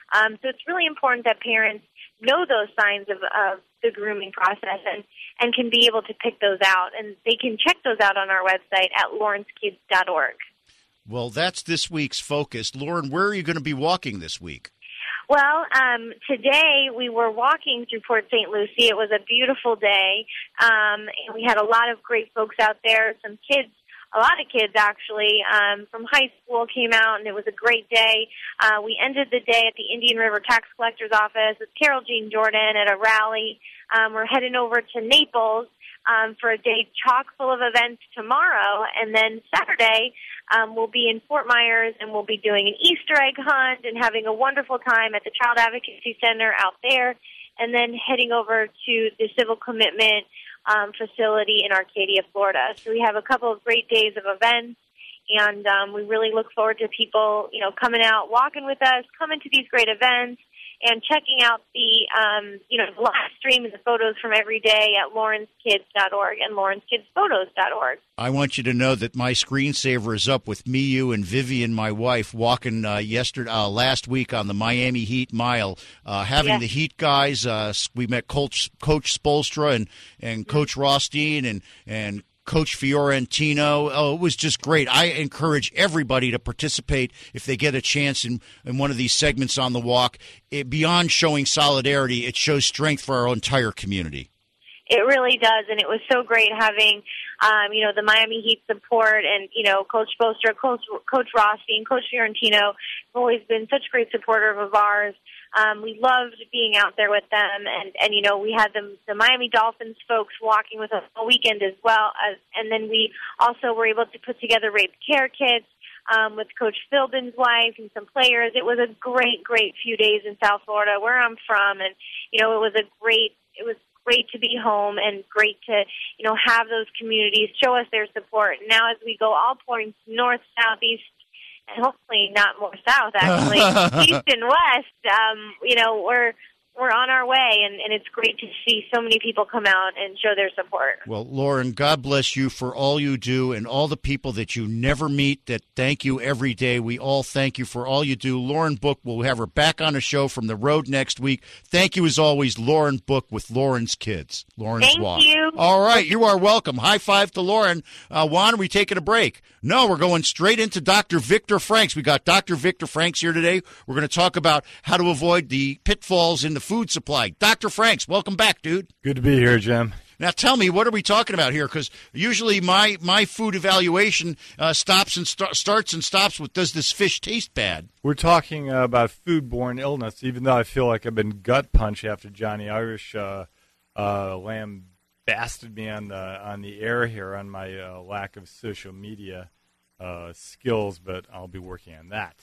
Um, so it's really important that parents know those signs of, of the grooming process and, and can be able to pick those out. And they can check those out on our website at lawrence kids dot org. Well, that's this week's focus. Lauren, where are you going to be walking this week? Well, um, today we were walking through Port Saint Lucie. It was a beautiful day, um, and we had a lot of great folks out there, some kids, a lot of kids actually, um, from high school came out, and it was a great day. Uh, we ended the day at the Indian River Tax Collector's Office with Carol Jean Jordan at a rally. Um, we're heading over to Naples um, for a day chock full of events tomorrow, and then Saturday um, we'll be in Fort Myers, and we'll be doing an Easter egg hunt and having a wonderful time at the Child Advocacy Center out there, and then heading over to the Civil Commitment um, facility in Arcadia, Florida. So we have a couple of great days of events, and um, we really look forward to people, you know, coming out, walking with us, coming to these great events, and checking out the, um, you know, the live stream and the photos from every day at lawrence kids dot org and lawrence kids photos dot org. I want you to know that my screensaver is up with me, you, and Vivian, my wife, walking uh, yesterday, uh, last week on the Miami Heat Mile, uh, having Yes. the Heat guys. Uh, we met Coach Coach Spoelstra and, and Coach Rothstein and and Coach Fiorentino. Oh, it was just great. I encourage everybody to participate if they get a chance in, in one of these segments on the walk. It, beyond showing solidarity, it shows strength for our entire community. It really does, and it was so great having, um, you know, the Miami Heat support and, you know, Coach Spoelstra, Coach, Coach Rothstein, Coach Fiorentino have always been such great supporters of ours. Um, we loved being out there with them, and, and you know, we had the, the Miami Dolphins folks walking with us all weekend as well, as, and then we also were able to put together rape care kits um, with Coach Philbin's wife and some players. It was a great, great few days in South Florida, where I'm from, and, you know, it was a great, it was great to be home and great to, you know, have those communities show us their support. Now as we go all points north, south, east, and hopefully not more south, actually, east and west, um, you know, we're we're on our way, and, and it's great to see so many people come out and show their support. Well, Lauren, God bless you for all you do and all the people that you never meet that thank you every day. We all thank you for all you do. Lauren Book, we'll have her back on the show from the road next week. Thank you, as always, Lauren Book with Lauren's Kids. Lauren's Thank Walk. you. All right, you are welcome. High five to Lauren. Uh, Juan, are we taking a break? No, we're going straight into Doctor Victor Franks. We got Doctor Victor Franks here today. We're going to talk about how to avoid the pitfalls in the food supply. Doctor Franks, welcome back, dude. Good to be here, Jim. Now, tell me, what are we talking about here? Because usually my, my food evaluation uh, stops and st- starts and stops with, does this fish taste bad? We're talking uh, about foodborne illness, even though I feel like I've been gut punched after Johnny Irish uh, uh, lamb basted me on the on the air here on my uh, lack of social media uh, skills, but I'll be working on that.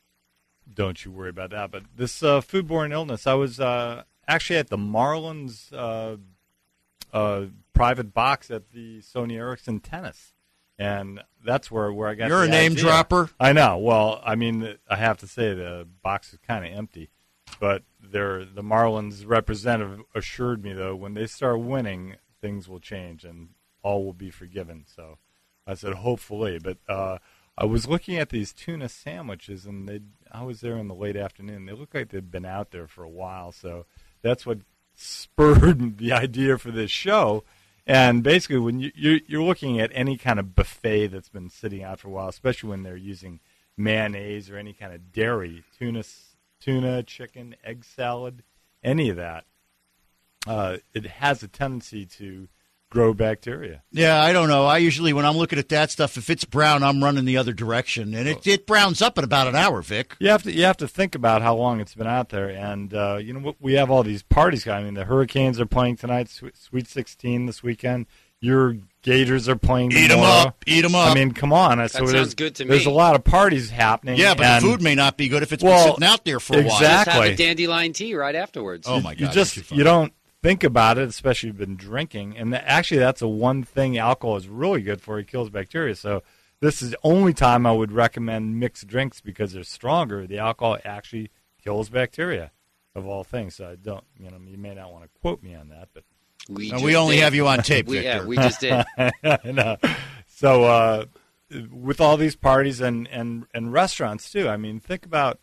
Don't you worry about that. But this uh, foodborne illness, I was uh, actually at the Marlins uh, uh, private box at the Sony Ericsson Tennis, and that's where, where I got You're the a name idea. dropper. I know. Well, I mean, I have to say the box is kind of empty, but they're, the Marlins representative assured me, though, when they start winning, things will change and all will be forgiven. So I said, hopefully. But uh, I was looking at these tuna sandwiches, and they I was there in the late afternoon. They look like they'd been out there for a while. So that's what spurred the idea for this show. And basically, when you, you're, you're looking at any kind of buffet that's been sitting out for a while, especially when they're using mayonnaise or any kind of dairy, tuna, tuna, chicken, egg salad, any of that, uh, it has a tendency to grow bacteria. Yeah, I don't know. I usually, when I'm looking at that stuff, if it's brown, I'm running the other direction, and it, it browns up in about an hour, Vic. You have to you have to think about how long it's been out there, and uh, you know we have all these parties. I mean, the Hurricanes are playing tonight, Sweet sixteen this weekend. Your Gators are playing tomorrow. Eat them up, eat them up. I mean, come on. That so sounds good to me. There's a lot of parties happening. Yeah, but and, the food may not be good if it's well, been sitting out there for a while. Exactly. Just have a dandelion tea right afterwards. Oh my God! You just you don't think about it, especially if you've been drinking. And the, actually, that's a one thing alcohol is really good for. It kills bacteria. So this is the only time I would recommend mixed drinks because they're stronger. The alcohol actually kills bacteria, of all things. So I don't, you know, you may not want to quote me on that, but we, no, we only did. have you on tape, we, Victor. Yeah, we just did. no. So uh, with all these parties and, and, and restaurants too, I mean, think about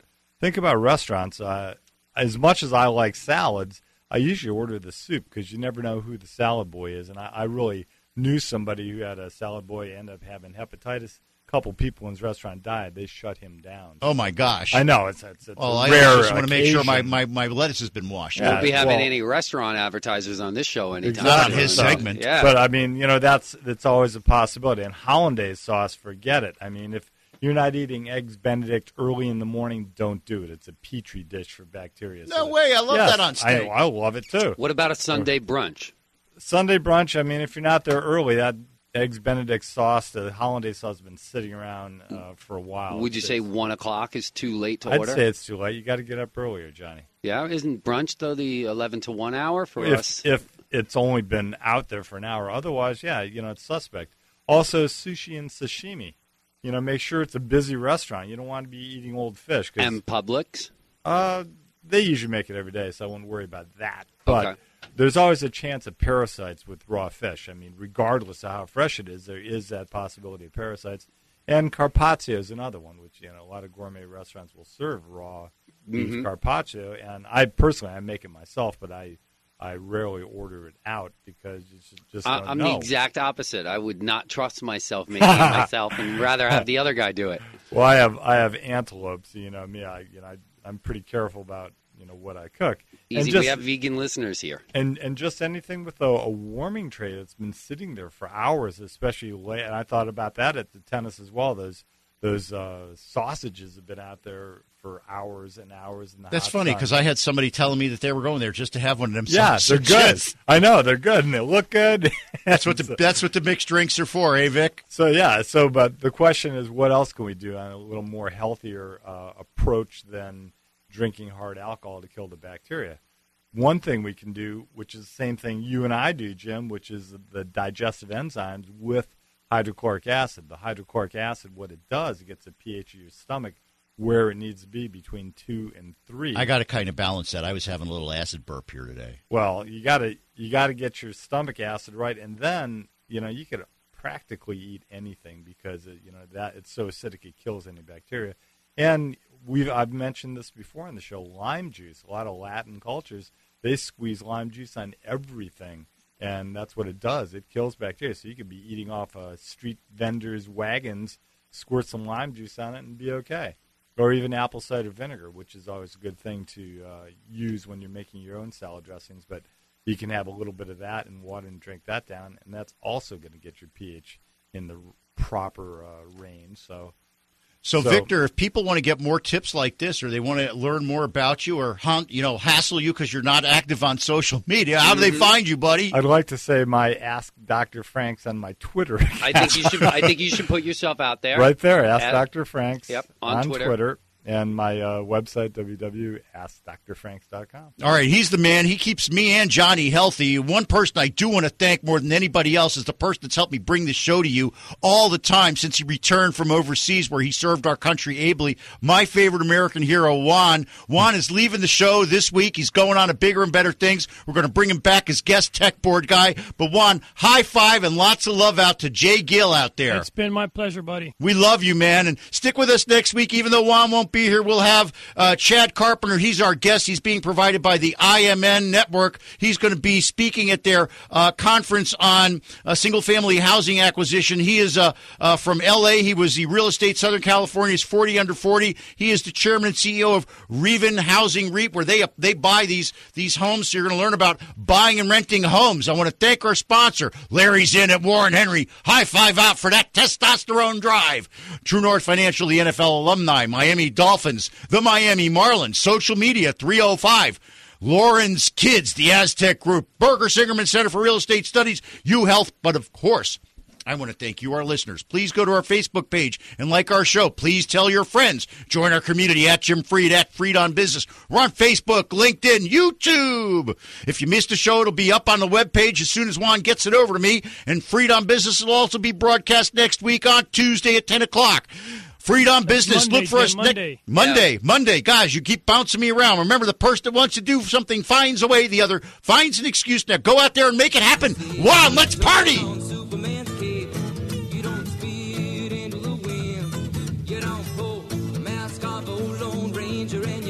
think about restaurants. Uh, as much as I like salads, I usually order the soup because you never know who the salad boy is. And I, I really knew somebody who had a salad boy end up having hepatitis. A couple people in his restaurant died. They shut him down. Oh, my gosh. I know. It's, it's, it's well, a I rare just want to make sure my, occasion. my, my lettuce has been washed. We won't be having well- any restaurant advertisers on this show anytime. Not Exactly. his So, segment. Yeah. But, I mean, you know, that's that's always a possibility. And hollandaise sauce, forget it. I mean, if you're not eating Eggs Benedict early in the morning, don't do it. It's a petri dish for bacteria. No way. I love Yes, that on steak. I, I love it, too. What about a Sunday brunch? Sunday brunch, I mean, if you're not there early, that Eggs Benedict sauce, the hollandaise sauce, has been sitting around uh, for a while. Would you It's- say one o'clock is too late to I'd order? say it's too late. You got to get up earlier, Johnny. Yeah, isn't brunch though the eleven to one hour for if, us? If it's only been out there for an hour. Otherwise, yeah, you know, it's suspect. Also, sushi and sashimi. You know, make sure it's a busy restaurant. You don't want to be eating old fish. 'Cause, And Publix? Uh, they usually make it every day, so I wouldn't worry about that. But Okay. there's always a chance of parasites with raw fish. I mean, regardless of how fresh it is, there is that possibility of parasites. And carpaccio is another one, which, you know, a lot of gourmet restaurants will serve raw beef Mhm. carpaccio. And I personally, I make it myself, but I I rarely order it out because you just, just I, don't I'm know. the exact opposite. I would not trust myself making it myself and rather have the other guy do it. Well, I have I have antelopes. You know me. I you know I, I'm pretty careful about you know what I cook. And Easy, just- we have vegan listeners here. And and just anything with a, a warming tray that's been sitting there for hours, especially late. And I thought about that at the tennis as well. Those those uh, sausages have been out there for hours and hours. In the That's hot funny sun. because I had somebody telling me that they were going there just to have one of them Yeah, they're good. sausages. I know they're good and they look good. That's what the that's what the mixed drinks are for, eh, Vic? So yeah, so but the question is, what else can we do on a little more healthier uh, approach than drinking hard alcohol to kill the bacteria? One thing we can do, which is the same thing you and I do, Jim, which is the digestive enzymes with hydrochloric acid. The hydrochloric acid, what it does, it gets the pH of your stomach where it needs to be between two and three. I got to kind of balance that. I was having a little acid burp here today. Well, you gotta you gotta get your stomach acid right, and then you know you could practically eat anything because it, you know that it's so acidic it kills any bacteria. And we've I've mentioned this before on the show. Lime juice. A lot of Latin cultures they squeeze lime juice on everything, and that's what it does. It kills bacteria. So you could be eating off a street vendor's wagons, squirt some lime juice on it, and be okay. Or even apple cider vinegar, which is always a good thing to uh, use when you're making your own salad dressings. But you can have a little bit of that in water and drink that down, and that's also going to get your pH in the proper uh, range. So, So, Victor, if people want to get more tips like this, or they want to learn more about you, or hunt, you know, hassle you because you're not active on social media, how do they find you, buddy? I'd like to say my Ask Doctor Franks on my Twitter account. I think you should. I think you should put yourself out there. Right there, Ask At- Doctor Franks. Yep, on Twitter. And my uh, website, w w w dot ask dr franks dot com. All right, he's the man. He keeps me and Johnny healthy. One person I do want to thank more than anybody else is the person that's helped me bring this show to you all the time since he returned from overseas where he served our country ably. My favorite American hero, Juan. Juan is leaving the show this week. He's going on to bigger and better things. We're going to bring him back as guest tech board guy. But Juan, high five and lots of love out to Jay Gill out there. It's been my pleasure, buddy. We love you, man. And stick with us next week. Even though Juan won't be here, we'll have uh, Chad Carpenter. He's our guest. He's being provided by the I M N Network. He's going to be speaking at their uh, conference on uh, single-family housing acquisition. He is uh, uh, from L A. He was the Real Estate Southern California's forty under forty. He is the chairman and C E O of Reven Housing REIT, where they, they buy these, these homes. So you're going to learn about buying and renting homes. I want to thank our sponsor, Larry's Inn at Warren Henry. High five out for that testosterone drive. True North Financial, the N F L alumni, Miami Dolphins, the Miami Marlins, social media three oh five. Lauren's Kids, the Aztec Group, Berger Singerman Center for Real Estate Studies, UHealth, but of course, I want to thank you, our listeners. Please go to our Facebook page and like our show. Please tell your friends. Join our community at Jim Fried, at Fried on Business. We're on Facebook, LinkedIn, YouTube. If you missed a show, it'll be up on the webpage as soon as Juan gets it over to me. And Fried on Business will also be broadcast next week on Tuesday at ten o'clock. Fried on Business. Monday, Look for Jim, us Monday. next Monday. Yeah. Monday. Guys, you keep bouncing me around. Remember, the person that wants to do something finds a way. The other finds an excuse. Now go out there and make it happen. Juan, let's party. Superman's cape. You don't speed into the wind. You don't pull a mask off, old Lone Ranger, and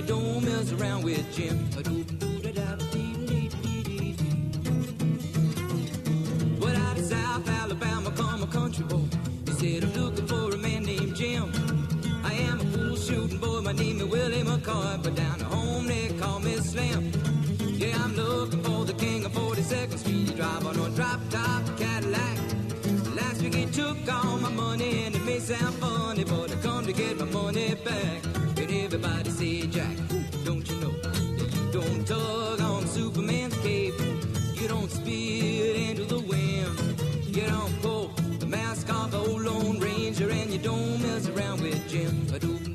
money back. And everybody say, Jack, don't you know that you don't tug on Superman's cape? You don't spit into the wind. You don't pull the mask off the old Lone Ranger, and you don't mess around with Jim.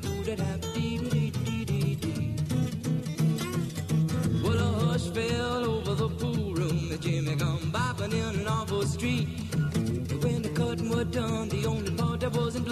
Well, a hush fell over the pool room as Jimmy come bopping in an awful street. When the curtain was done, the only part that wasn't